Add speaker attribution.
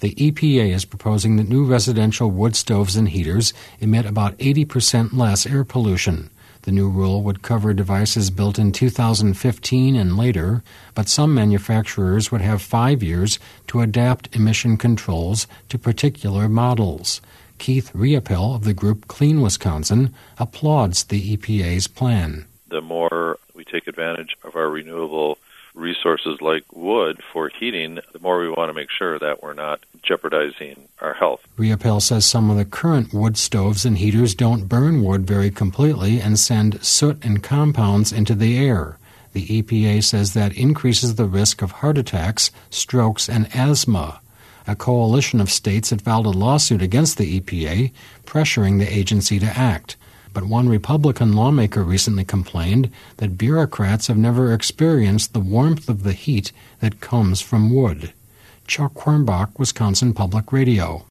Speaker 1: The EPA is proposing that new residential wood stoves and heaters emit about 80% less air pollution. The new rule would cover devices built in 2015 and later, but some manufacturers would have 5 years to adapt emission controls to particular models. Keith Riopel of the group Clean Wisconsin applauds the EPA's plan.
Speaker 2: The more we take advantage of our renewable resources like wood for heating, the more we want to make sure that we're not jeopardizing our health.
Speaker 1: Riopel says some of the current wood stoves and heaters don't burn wood very completely and send soot and compounds into the air. The EPA says that increases the risk of heart attacks, strokes, and asthma. A coalition of states had filed a lawsuit against the EPA, pressuring the agency to act. But one Republican lawmaker recently complained that bureaucrats have never experienced the warmth of the heat that comes from wood. Chuck Quirmbach, Wisconsin Public Radio.